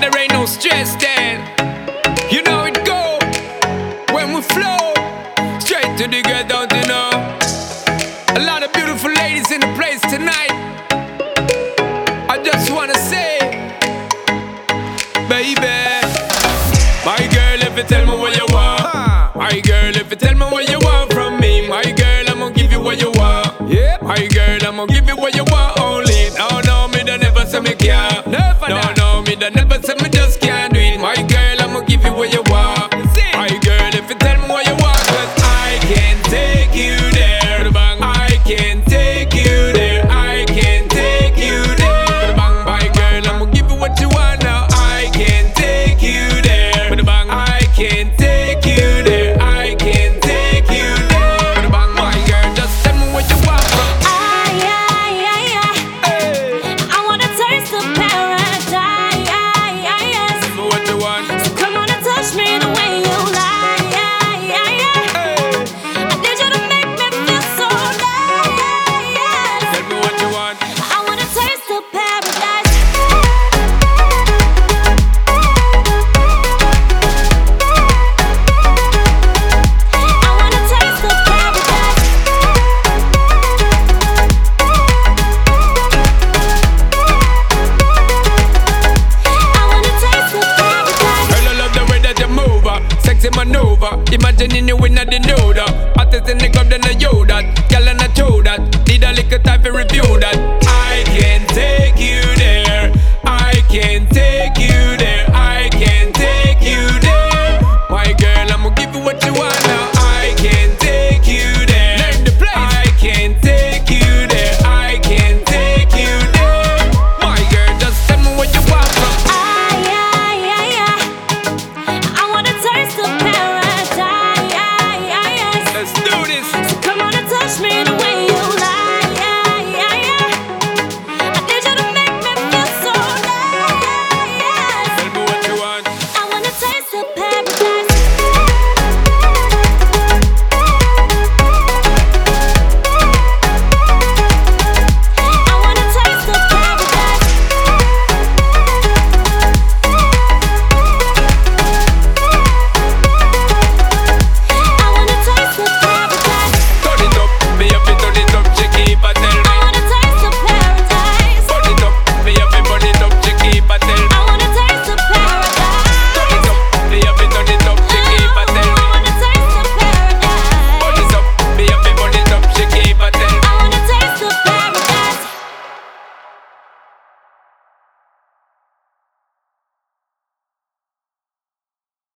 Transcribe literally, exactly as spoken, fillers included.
and there ain't no stress then. You know it go when we flow straight to the get down, you know. A lot of beautiful ladies in the place tonight. I just wanna say, baby, my girl, if you tell me what you want, my girl, if you tell me what you want from me, my girl, I'ma give you what you want. Yeah, my girl, I'ma give you what you want only. No, no, me don't never say me can't. Never, no, no, me don't never say me just can't do it. My girl, I'ma give you what you want. My girl, if you tell me what you want, 'cause I can take you there. I can take you there. I can take you there. My girl, I'ma give you what you want now. I can take you there. I can take you there. I can take you there. My girl, just tell me what you want from me. I, I, I, I, I wanna taste of paradise. Tell me what you want. So come on and touch me the way you like. I need you to make me feel so nice. Tell me what you want. I wanna taste of paradise. I wanna taste of paradise. I wanna taste of paradise. Girl, I love the way that you move, uh, sexy maneuver. Imagining you in the nude, uh, hottest in the club, then